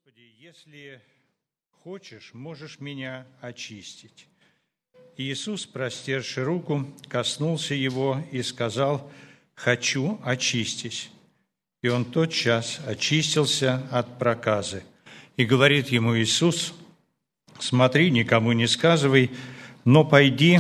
Господи, если хочешь, можешь меня очистить. Иисус, простерши руку, коснулся его и сказал: «Хочу, очистись». И он тотчас очистился от проказы. И говорит ему Иисус: «Смотри, никому не сказывай, но пойди,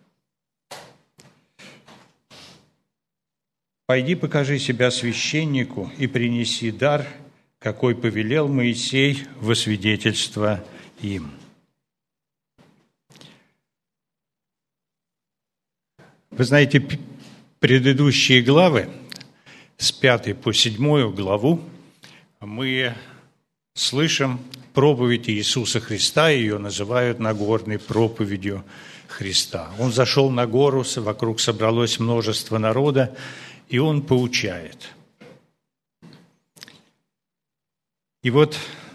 покажи себя священнику и принеси дар, какой повелел Моисей во свидетельство им». Вы знаете, предыдущие главы, с 5 по 7 главу, мы слышим проповедь Иисуса Христа, ее называют Нагорной проповедью Христа. Он зашел на гору, вокруг собралось множество народа, и он поучает. И вот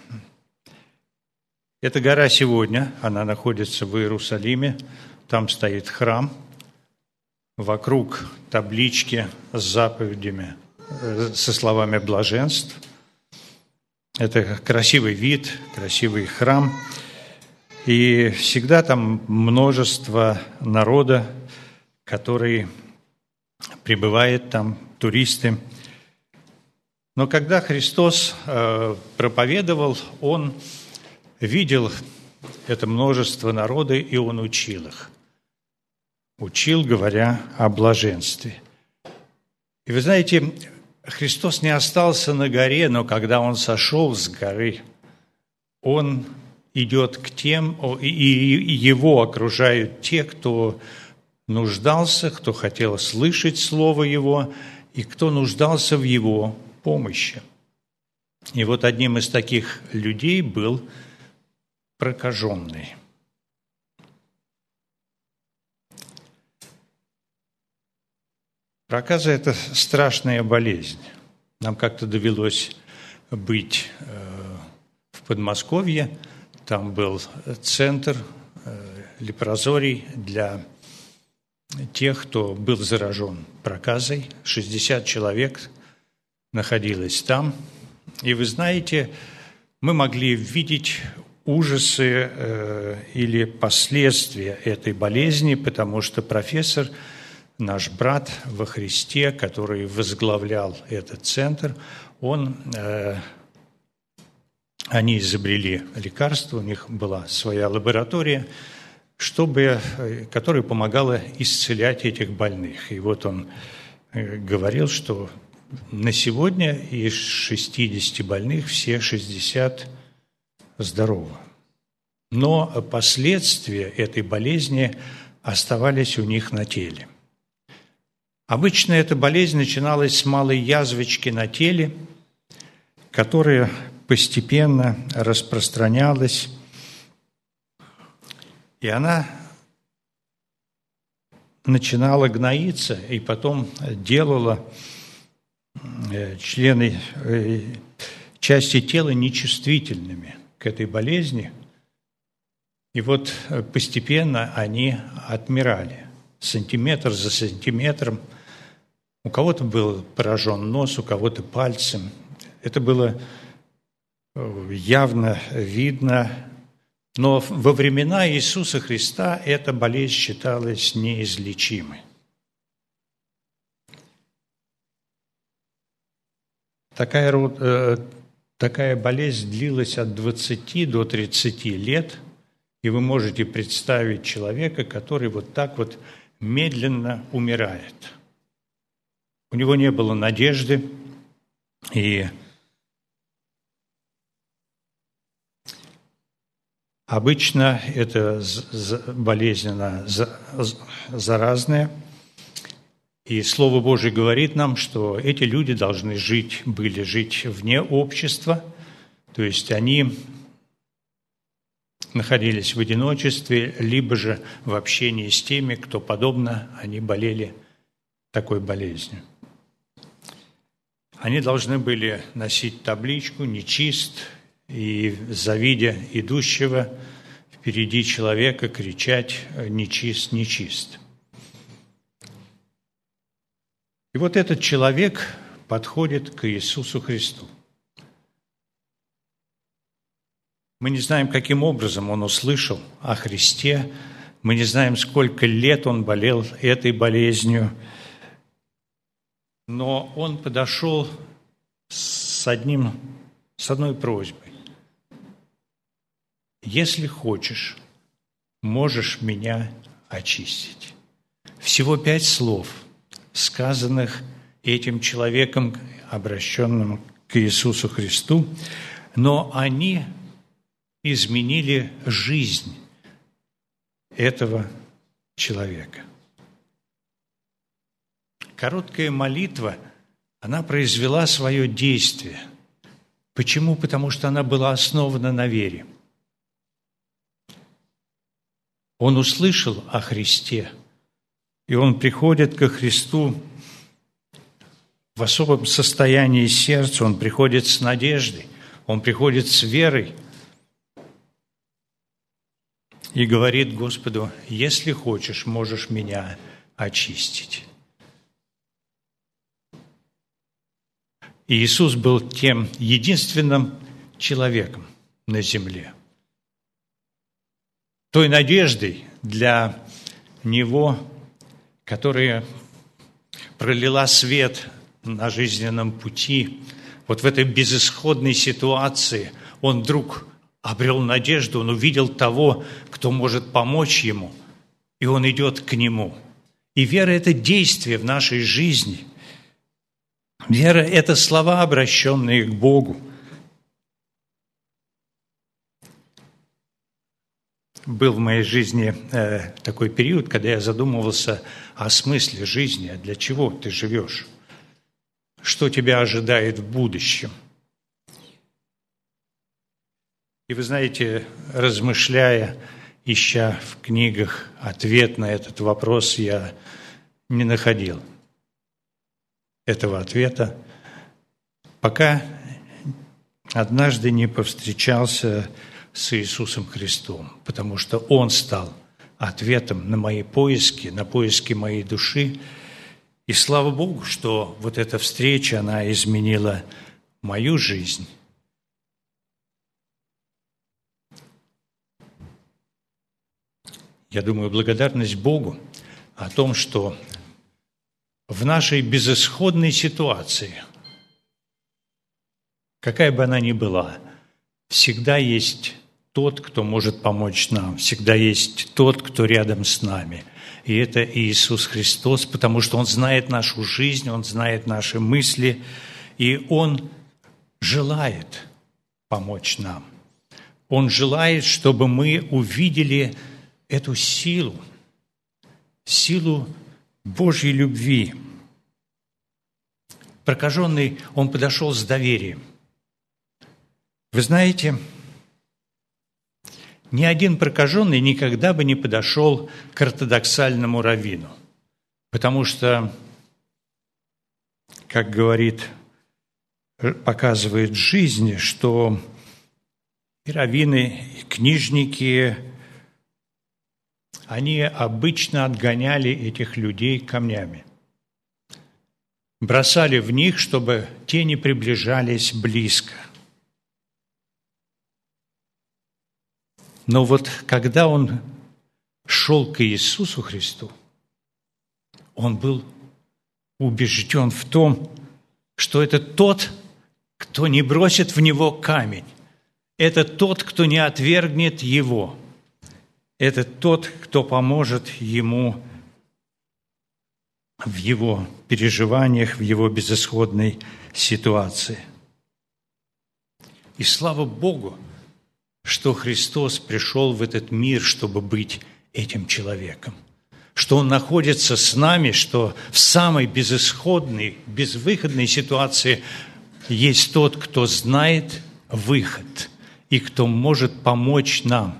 эта гора сегодня, она находится в Иерусалиме, там стоит храм, вокруг таблички с заповедями, со словами блаженств. Это красивый вид, красивый храм, и всегда там множество народа, который прибывает там, туристы. Но когда Христос проповедовал, Он видел это множество народа, и Он учил их. Учил, говоря о блаженстве. И вы знаете, Христос не остался на горе, но когда Он сошел с горы, Он идет к тем, и Его окружают те, кто нуждался, кто хотел слышать Слово Его, и кто нуждался в Его помощи. И вот одним из таких людей был прокаженный. Проказа – это страшная болезнь. Нам как-то довелось быть в Подмосковье. Там был центр лепрозорий для тех, кто был заражен проказой. 60 человек находилось там. И вы знаете, мы могли видеть ужасы или последствия этой болезни, потому что профессор, наш брат во Христе, который возглавлял этот центр, они изобрели лекарство, у них была своя лаборатория, которая помогала исцелять этих больных. И вот он говорил, что на сегодня из 60 больных все 60 здоровы. Но последствия этой болезни оставались у них на теле. Обычно эта болезнь начиналась с малой язвочки на теле, которая постепенно распространялась, и она начинала гноиться, и потом делала части тела нечувствительными к этой болезни. И вот постепенно они отмирали, сантиметр за сантиметром. У кого-то был поражен нос, у кого-то пальцем. Это было явно видно. Но во времена Иисуса Христа эта болезнь считалась неизлечимой. Такая болезнь длилась от 20 до 30 лет, и вы можете представить человека, который вот так вот медленно умирает. У него не было надежды, и обычно эта болезнь, она заразная. И Слово Божие говорит нам, что эти люди должны были жить вне общества, то есть они находились в одиночестве, либо же в общении с теми, кто подобно, они болели такой болезнью. Они должны были носить табличку «Нечист», и, завидя идущего впереди человека, кричать «Нечист, нечист». И вот этот человек подходит к Иисусу Христу. Мы не знаем, каким образом он услышал о Христе. Мы не знаем, сколько лет он болел этой болезнью. Но он подошел с одной просьбой. «Если хочешь, можешь меня очистить». Всего 5 слов, сказанных этим человеком, обращенным к Иисусу Христу, но они изменили жизнь этого человека. Короткая молитва, она произвела свое действие. Почему? Потому что она была основана на вере. Он услышал о Христе, и он приходит ко Христу в особом состоянии сердца, он приходит с надеждой, он приходит с верой и говорит Господу: «Если хочешь, можешь меня очистить». И Иисус был тем единственным человеком на земле, той надеждой для Него, которая пролила свет на жизненном пути. Вот в этой безысходной ситуации он вдруг обрел надежду, он увидел того, кто может помочь ему, и он идет к нему. И вера – это действие в нашей жизни. Вера – это слова, обращенные к Богу. Был в моей жизни такой период, когда я задумывался о смысле жизни, а для чего ты живешь, что тебя ожидает в будущем. И вы знаете, размышляя, ища в книгах ответ на этот вопрос, я не находил этого ответа, пока однажды не повстречался с Иисусом Христом, потому что Он стал ответом на мои поиски, на поиски моей души. И слава Богу, что вот эта встреча, она изменила мою жизнь. Я думаю, благодарность Богу о том, что в нашей безысходной ситуации, какая бы она ни была, всегда есть тот, кто может помочь нам, всегда есть тот, кто рядом с нами. И это Иисус Христос, потому что Он знает нашу жизнь, Он знает наши мысли, и Он желает помочь нам. Он желает, чтобы мы увидели эту силу Божьей любви. Прокаженный, он подошел с доверием. Вы знаете, ни один прокаженный никогда бы не подошел к ортодоксальному раввину, потому что, как показывает жизнь, что и раввины, и книжники, они обычно отгоняли этих людей камнями, бросали в них, чтобы те не приближались близко. Но вот когда он шел к Иисусу Христу, он был убежден в том, что это тот, кто не бросит в него камень, это тот, кто не отвергнет его, это тот, кто поможет ему в его переживаниях, в его безысходной ситуации. И слава Богу, что Христос пришел в этот мир, чтобы быть этим человеком, что Он находится с нами, что в самой безысходной, безвыходной ситуации есть тот, кто знает выход и кто может помочь нам.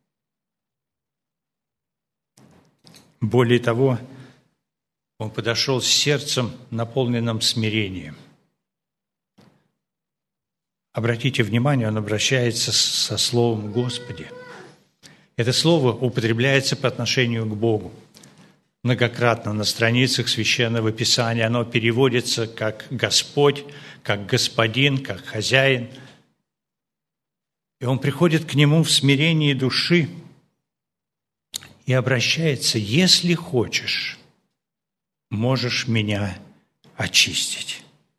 Более того, Он подошел с сердцем, наполненным смирением. Обратите внимание, он обращается со словом «Господи». Это слово употребляется по отношению к Богу. Многократно на страницах Священного Писания оно переводится как «Господь», как «Господин», как «Хозяин». И он приходит к нему в смирении души и обращается: «Если хочешь, можешь меня очистить».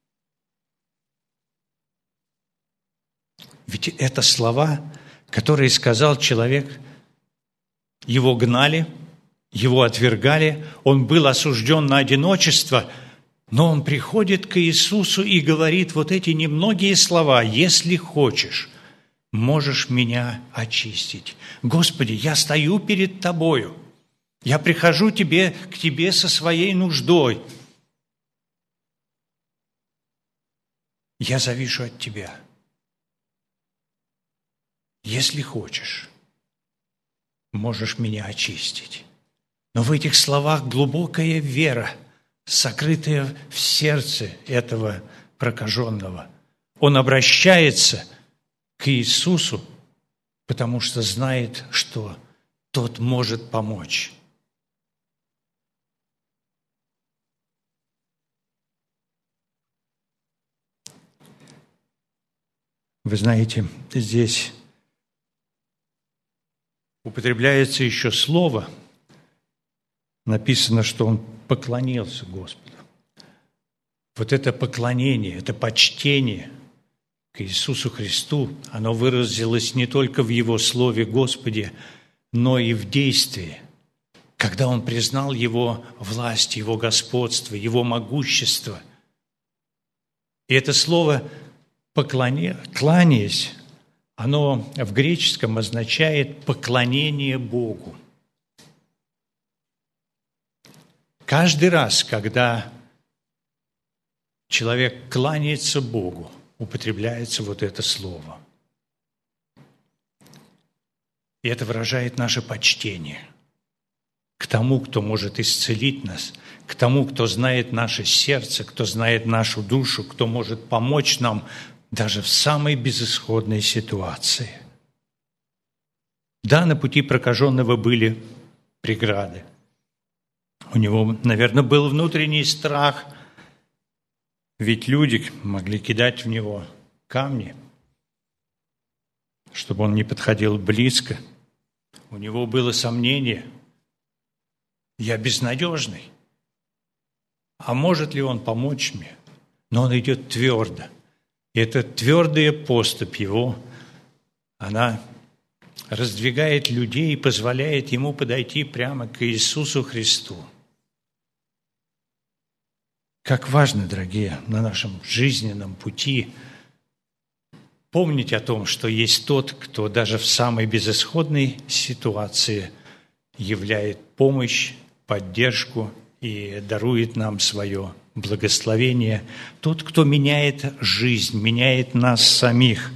Ведь это слова, которые сказал человек. Его гнали, его отвергали, он был осужден на одиночество, но он приходит к Иисусу и говорит вот эти немногие слова: «Если хочешь, можешь меня очистить». Господи, я стою перед Тобою, я прихожу к Тебе со своей нуждой. Я завишу от Тебя. Если хочешь, можешь меня очистить. Но в этих словах глубокая вера, сокрытая в сердце этого прокаженного. Он обращается к Иисусу, потому что знает, что Тот может помочь. Вы знаете, здесь употребляется еще слово, написано, что он поклонился Господу. Вот это поклонение, это почтение к Иисусу Христу, оно выразилось не только в Его слове «Господи», но и в действии, когда он признал Его власть, Его господство, Его могущество. И это слово «кланяясь», оно в греческом означает поклонение Богу. Каждый раз, когда человек кланяется Богу, употребляется вот это слово. И это выражает наше почтение к тому, кто может исцелить нас, к тому, кто знает наше сердце, кто знает нашу душу, кто может помочь нам даже в самой безысходной ситуации. Да, на пути прокаженного были преграды. У него, наверное, был внутренний страх, ведь люди могли кидать в него камни, чтобы он не подходил близко. У него было сомнение: я безнадежный, а может ли он помочь мне? Но он идет твердо. И эта твердая поступь его, она раздвигает людей и позволяет ему подойти прямо к Иисусу Христу. Как важно, дорогие, на нашем жизненном пути помнить о том, что есть тот, кто даже в самой безысходной ситуации являет помощь, поддержку и дарует нам свое благословение. Тот, кто меняет жизнь, меняет нас самих.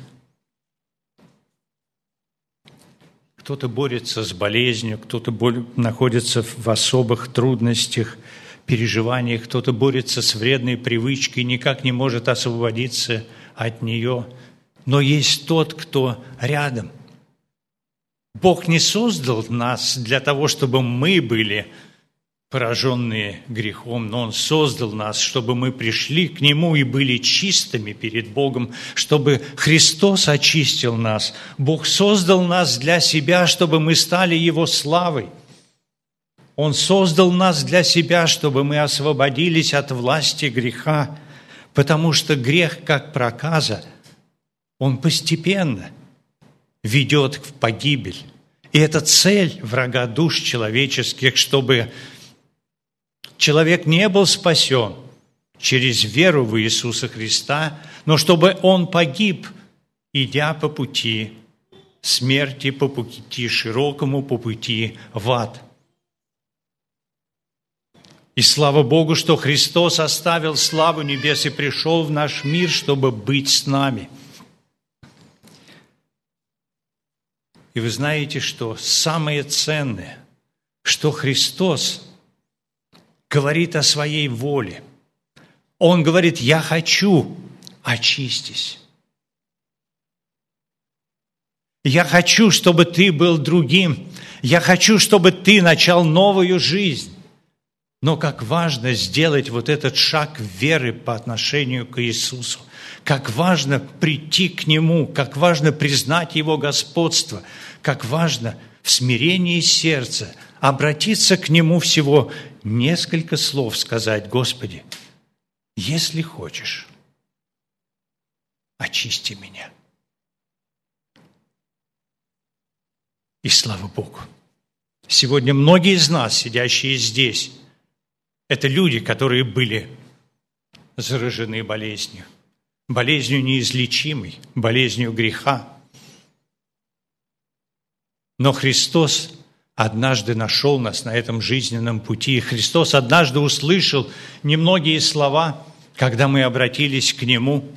Кто-то борется с болезнью, кто-то находится в особых трудностях, переживаниях, кто-то борется с вредной привычкой, никак не может освободиться от нее. Но есть тот, кто рядом. Бог не создал нас для того, чтобы мы были пораженные грехом, но Он создал нас, чтобы мы пришли к Нему и были чистыми перед Богом, чтобы Христос очистил нас. Бог создал нас для себя, чтобы мы стали Его славой. Он создал нас для себя, чтобы мы освободились от власти греха, потому что грех, как проказа, он постепенно ведет в погибель. И это цель врага душ человеческих, чтобы человек не был спасен через веру в Иисуса Христа, но чтобы он погиб, идя по пути смерти, по пути широкому, по пути в ад. И слава Богу, что Христос оставил славу небес и пришел в наш мир, чтобы быть с нами. И вы знаете, что самое ценное, что Христос говорит о своей воле. Он говорит: «Я хочу, очистись. Я хочу, чтобы ты был другим. Я хочу, чтобы ты начал новую жизнь. Но как важно сделать вот этот шаг веры по отношению к Иисусу. Как важно прийти к Нему, как важно признать Его господство, как важно в смирении сердца обратиться к Нему всего несколько слов сказать: Господи, если хочешь, очисти меня. И слава Богу, сегодня многие из нас, сидящие здесь, это люди, которые были заражены болезнью, болезнью неизлечимой, болезнью греха. Но Христос однажды нашел нас на этом жизненном пути. Христос однажды услышал немногие слова, когда мы обратились к Нему.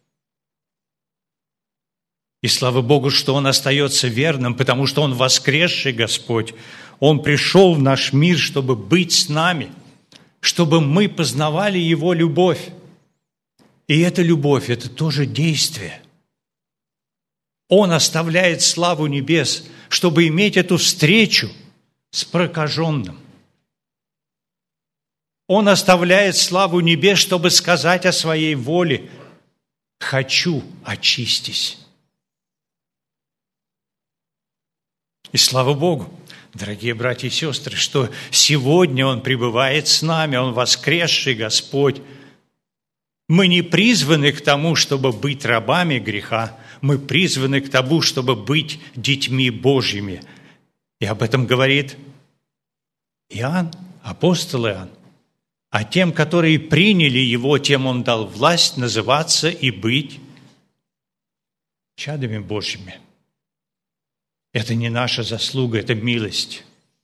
И слава Богу, что Он остается верным, потому что Он воскресший Господь. Он пришел в наш мир, чтобы быть с нами, чтобы мы познавали Его любовь. И эта любовь – это тоже действие. Он оставляет славу небес, чтобы иметь эту встречу с прокаженным. Он оставляет славу небес, чтобы сказать о своей воле: «Хочу, очистись». И слава Богу, дорогие братья и сестры, что сегодня Он пребывает с нами, Он воскресший Господь. Мы не призваны к тому, чтобы быть рабами греха, мы призваны к тому, чтобы быть детьми Божьими. И об этом говорит Иоанн, апостол Иоанн. А тем, которые приняли Его, тем Он дал власть называться и быть чадами Божьими. Это не наша заслуга, это милость.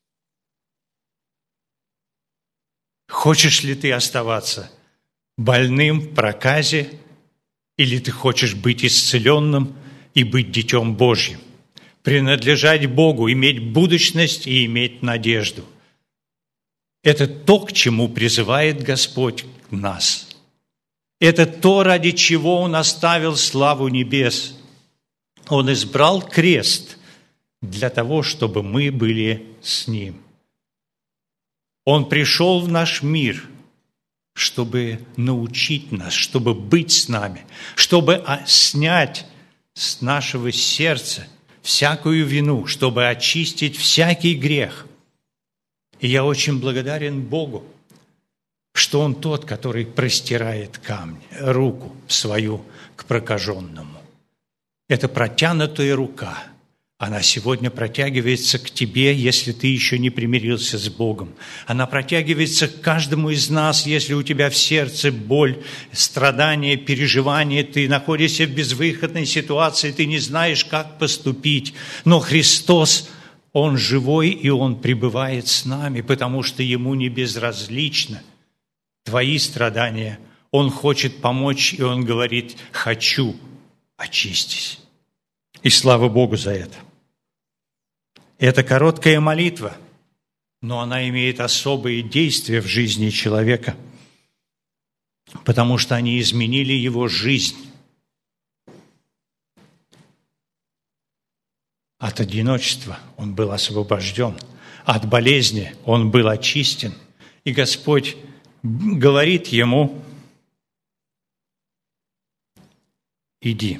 Хочешь ли ты оставаться больным в проказе, или ты хочешь быть исцеленным и быть детем Божьим, принадлежать Богу, иметь будущность и иметь надежду? Это то, к чему призывает Господь нас. Это то, ради чего Он оставил славу небес. Он избрал крест для того, чтобы мы были с Ним. Он пришел в наш мир, чтобы научить нас, чтобы быть с нами, чтобы снять с нашего сердца всякую вину, чтобы очистить всякий грех. И я очень благодарен Богу, что Он тот, который простирает руку свою к прокаженному. Это протянутая рука. Она сегодня протягивается к тебе, если ты еще не примирился с Богом. Она протягивается к каждому из нас, если у тебя в сердце боль, страдания, переживания, ты находишься в безвыходной ситуации, ты не знаешь, как поступить. Но Христос, Он живой, и Он пребывает с нами, потому что Ему не безразлично твои страдания. Он хочет помочь, и Он говорит: «Хочу, очистись». И слава Богу за это. Это короткая молитва, но она имеет особые действия в жизни человека, потому что они изменили его жизнь. От одиночества он был освобожден, от болезни он был очистен, и Господь говорит ему: «Иди,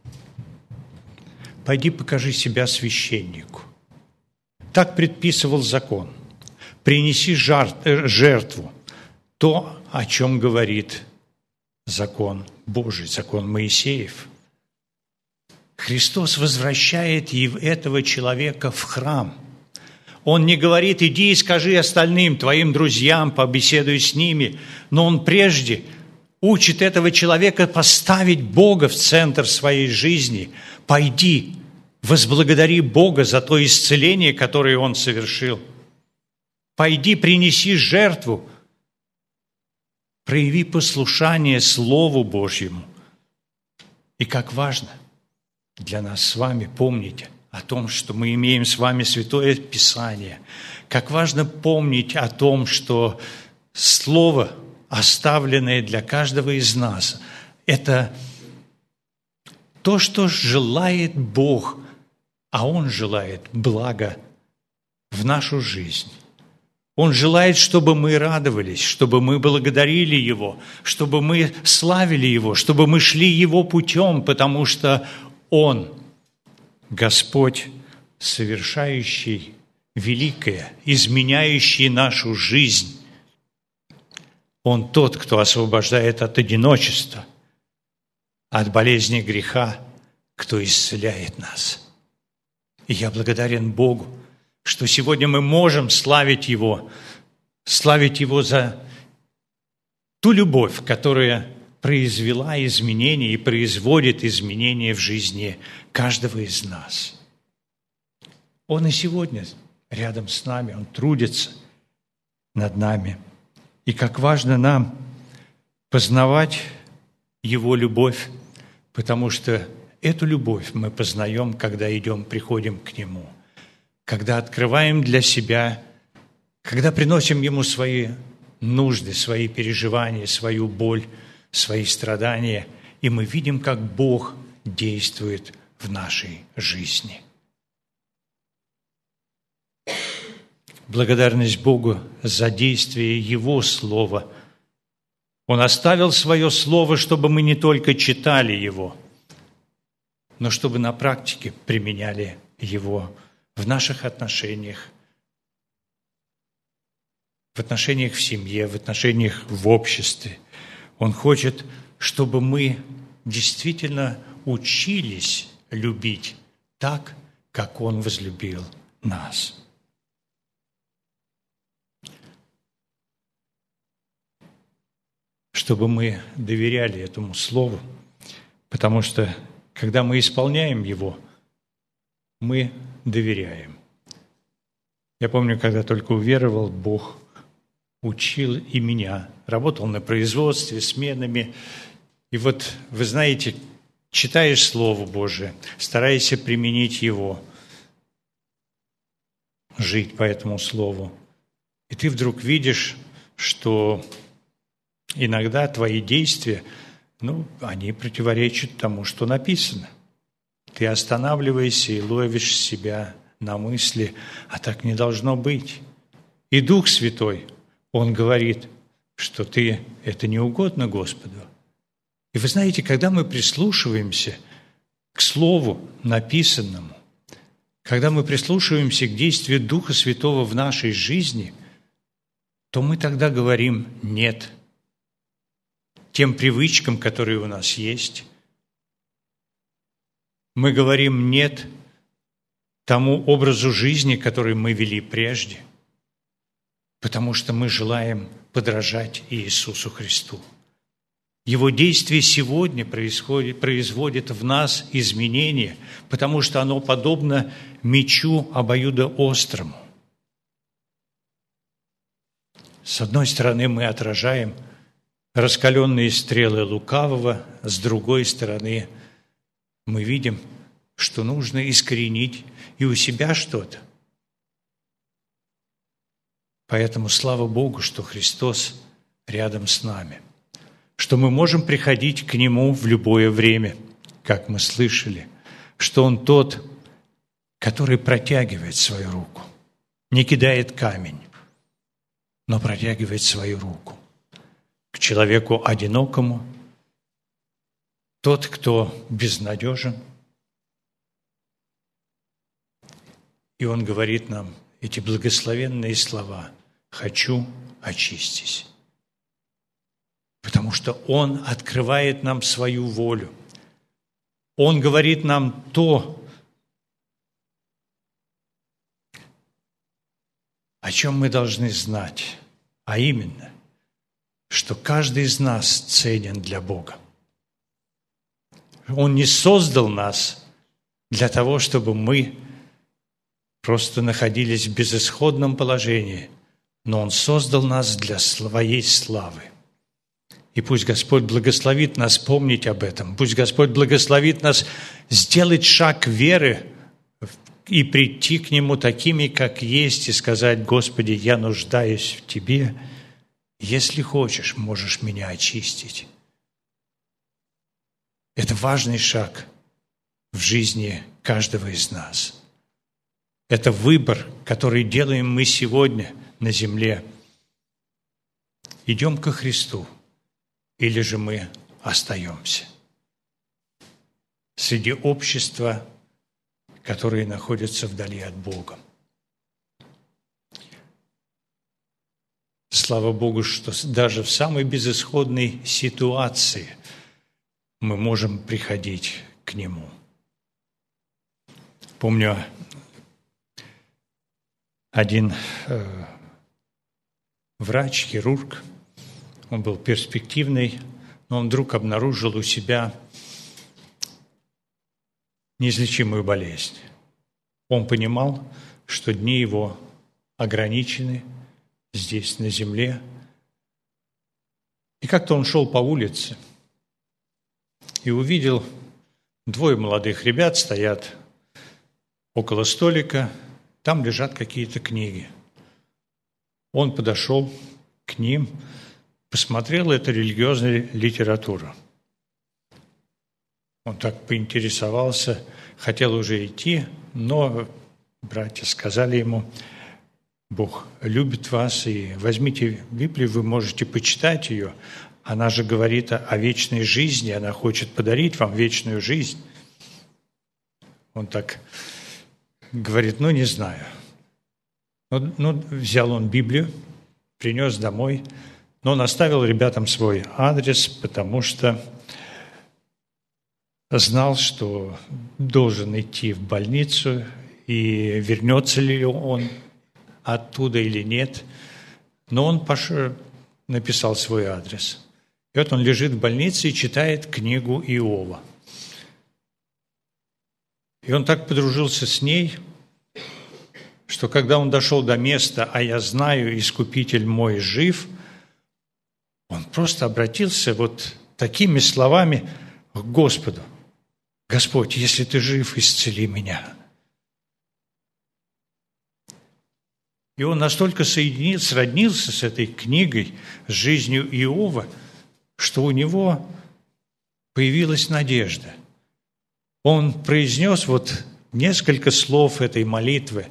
пойди покажи себя священнику». Так предписывал закон. Принеси жертву, то, о чем говорит закон Божий, закон Моисеев. Христос возвращает этого человека в храм. Он не говорит: иди и скажи остальным, твоим друзьям, побеседуй с ними. Но Он прежде учит этого человека поставить Бога в центр своей жизни. Пойди, возблагодари Бога за то исцеление, которое Он совершил. Пойди, принеси жертву, прояви послушание Слову Божьему. И как важно для нас с вами помнить о том, что мы имеем с вами Святое Писание. Как важно помнить о том, что Слово, оставленное для каждого из нас, это то, что желает Бог, а Он желает блага в нашу жизнь. Он желает, чтобы мы радовались, чтобы мы благодарили Его, чтобы мы славили Его, чтобы мы шли Его путем, потому что Он, Господь, совершающий великое, изменяющий нашу жизнь. Он тот, кто освобождает от одиночества, от болезни греха, кто исцеляет нас. И я благодарен Богу, что сегодня мы можем славить Его за ту любовь, которая произвела изменения и производит изменения в жизни каждого из нас. Он и сегодня рядом с нами, Он трудится над нами. И как важно нам познавать Его любовь, потому что эту любовь мы познаем, когда приходим к Нему, когда открываем для себя, когда приносим Ему свои нужды, свои переживания, свою боль, свои страдания, и мы видим, как Бог действует в нашей жизни. Благодарность Богу за действие Его Слова. Он оставил Свое Слово, чтобы мы не только читали Его, но чтобы на практике применяли Его в наших отношениях, в отношениях в семье, в отношениях в обществе. Он хочет, чтобы мы действительно учились любить так, как Он возлюбил нас. Чтобы мы доверяли этому Слову, потому что, когда мы исполняем его, мы доверяем. Я помню, когда только уверовал, Бог учил и меня. Работал на производстве, сменами. И вот, вы знаете, читаешь Слово Божие, стараешься применить его, жить по этому Слову. И ты вдруг видишь, что иногда твои действия, они противоречат тому, что написано. Ты останавливаешься и ловишь себя на мысли, а так не должно быть. И Дух Святой, Он говорит, что это не угодно Господу. И вы знаете, когда мы прислушиваемся к Слову написанному, когда мы прислушиваемся к действию Духа Святого в нашей жизни, то мы тогда говорим «нет» тем привычкам, которые у нас есть. Мы говорим «нет» тому образу жизни, который мы вели прежде, потому что мы желаем подражать Иисусу Христу. Его действие сегодня производит в нас изменения, потому что оно подобно мечу обоюдоострому. С одной стороны, мы отражаем раскаленные стрелы лукавого, с другой стороны, мы видим, что нужно искоренить и у себя что-то. Поэтому слава Богу, что Христос рядом с нами, что мы можем приходить к Нему в любое время, как мы слышали, что Он тот, который протягивает свою руку, не кидает камень, но протягивает свою руку к человеку одинокому, тот, кто безнадежен. И Он говорит нам эти благословенные слова: «Хочу, очистись». Потому что Он открывает нам свою волю. Он говорит нам то, о чем мы должны знать, а именно, что каждый из нас ценен для Бога. Он не создал нас для того, чтобы мы просто находились в безысходном положении, но Он создал нас для своей славы. И пусть Господь благословит нас помнить об этом. Пусть Господь благословит нас сделать шаг веры и прийти к Нему такими, как есть, и сказать: «Господи, я нуждаюсь в Тебе. Если хочешь, можешь меня очистить». Это важный шаг в жизни каждого из нас. Это выбор, который делаем мы сегодня, на земле, идем ко Христу, или же мы остаемся среди общества, которое находится вдали от Бога. Слава Богу, что даже в самой безысходной ситуации мы можем приходить к Нему. Помню, один врач, хирург, он был перспективный, но он вдруг обнаружил у себя неизлечимую болезнь. Он понимал, что дни его ограничены здесь, на земле. И как-то он шел по улице и увидел, двое молодых ребят стоят около столика, там лежат какие-то книги. Он подошел к ним, посмотрел, это религиозная литература. Он так поинтересовался, хотел уже идти, но братья сказали ему: Бог любит вас, и возьмите Библию, вы можете почитать ее. Она же говорит о вечной жизни, она хочет подарить вам вечную жизнь. Он так говорит: не знаю. Взял он Библию, принес домой, но он оставил ребятам свой адрес, потому что знал, что должен идти в больницу, и вернется ли он оттуда или нет. Но он написал свой адрес. И вот он лежит в больнице и читает книгу Иова. И он так подружился с ней, что когда он дошел до места «А я знаю, Искупитель мой жив», он просто обратился вот такими словами к Господу: «Господь, если ты жив, исцели меня». И он настолько сроднился с этой книгой, с жизнью Иова, что у него появилась надежда. Он произнес вот несколько слов этой молитвы,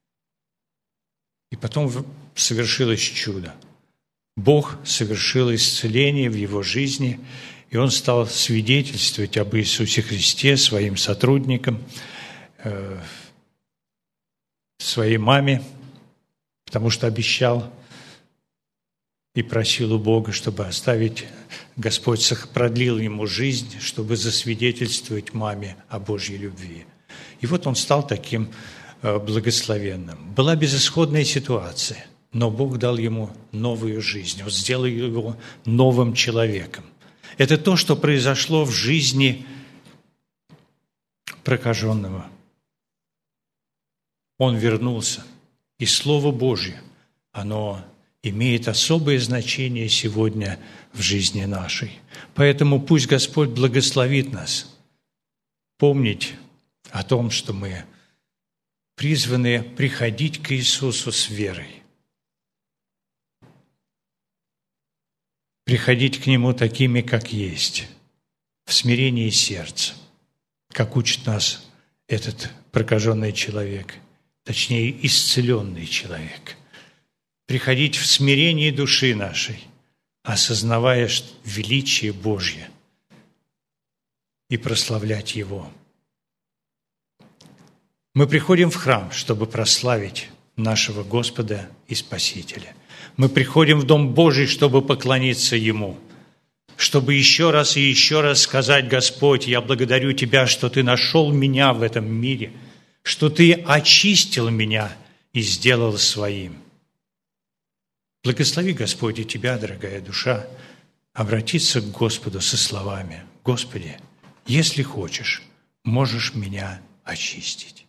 и потом совершилось чудо. Бог совершил исцеление в его жизни, и он стал свидетельствовать об Иисусе Христе своим сотрудникам, своей маме, потому что обещал и просил у Бога, чтобы оставить, Господь продлил ему жизнь, чтобы засвидетельствовать маме о Божьей любви. И вот он стал таким благословенным. Была безысходная ситуация, но Бог дал ему новую жизнь, он сделал его новым человеком. Это то, что произошло в жизни прокаженного. Он вернулся. И Слово Божье, оно имеет особое значение сегодня в жизни нашей. Поэтому пусть Господь благословит нас помнить о том, что мы призваны приходить к Иисусу с верой. Приходить к Нему такими, как есть, в смирении сердца, как учит нас этот прокаженный человек, точнее, исцеленный человек. Приходить в смирении души нашей, осознавая величие Божье, и прославлять Его. Мы приходим в храм, чтобы прославить нашего Господа и Спасителя. Мы приходим в Дом Божий, чтобы поклониться Ему, чтобы еще раз и еще раз сказать: Господь, я благодарю Тебя, что Ты нашел меня в этом мире, что Ты очистил меня и сделал своим. Благослови, Господь, и Тебя, дорогая душа, обратиться к Господу со словами: Господи, если хочешь, можешь меня очистить.